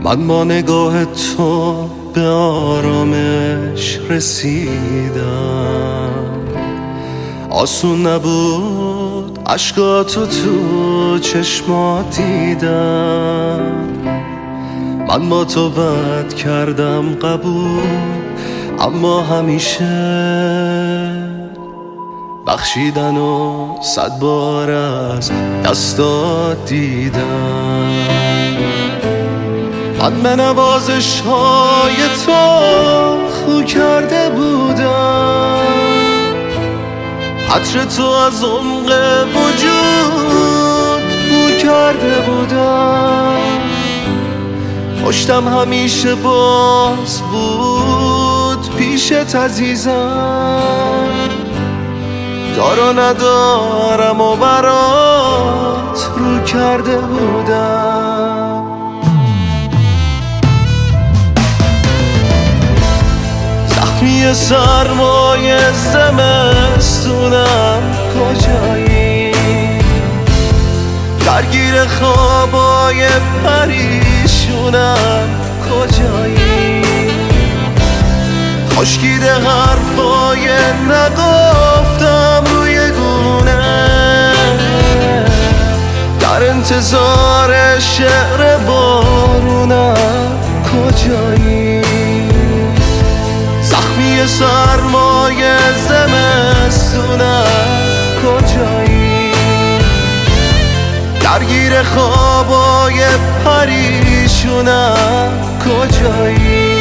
من با نگاه تو به آرامش رسیدم. آسون نبود اشکاتو تو چشمات دیدم. من با تو بد کردم قبول، اما همیشه بخشیدن و 100 بار از دستات دیدم. من به نوازش های تو خو کرده بودم، عطر تو از عمق وجود بو کرده بودم. پشتم همیشه باز بود پیشت عزیزم. دار و ندارم و برات رو کرده بودم. زخمی سرمای زمستونم کجایی؟ درگیر خوابای پریشونم کجایی؟ خشکیده حرفای نگفتم روی گونه، در انتظار شعر بارونم کجایی؟ زخمی سرمای زمستونم کجایی؟ درگیر خوابای پریشونم کجایی؟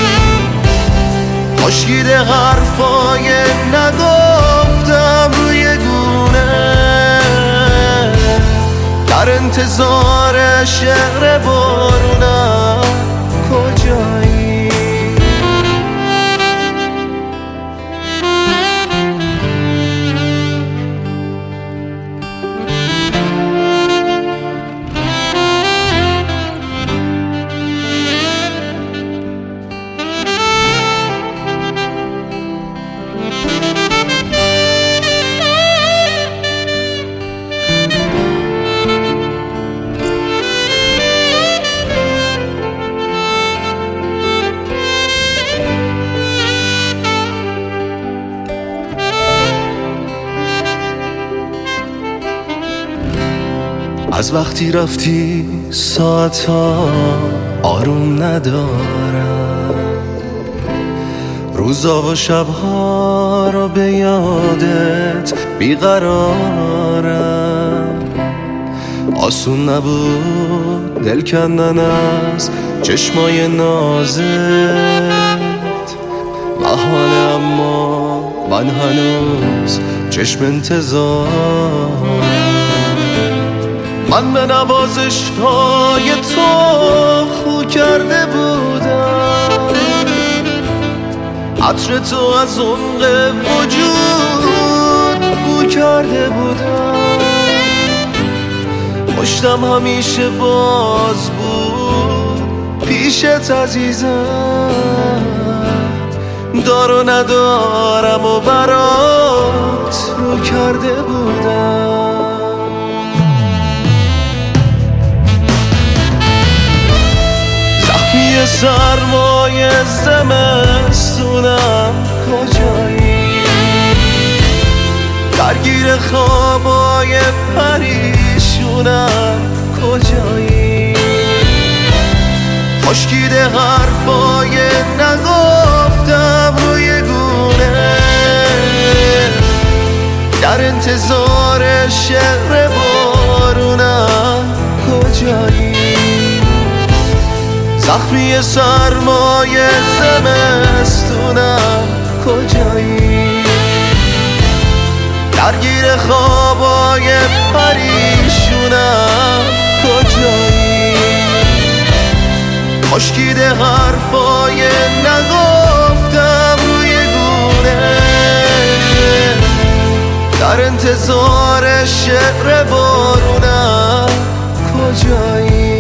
خشکیده حرفای نگفتم روی گونه، در انتظار شعر بارونم کجایی؟ از وقتی رفتی ساعتها آروم ندارم، روزا و شبها رو به یادت بیقرارم. آسون نبود دل کندن از چشمای نازت، محاله اما من هنوز چشم انتظارم. من به نوازش های تو خو کرده بودم، عطر تو از عمق وجود بو کرده بودم. پشتم همیشه باز بود پیشت عزیزم. دار و ندارم و برات رو کرده بودم. سرمای زمستونم کجایی؟ درگیر خوابای پریشونم کجایی؟ خشکیده حرفای نگفتم روی گونه، در انتظار شعر بارونم کجایی؟ زخمی سرمای زمستونم کجایی؟ درگیر خوابای پریشونم کجایی؟ خشکیده حرفای نگفتم روی گونه، در انتظار شعر بارونم کجایی؟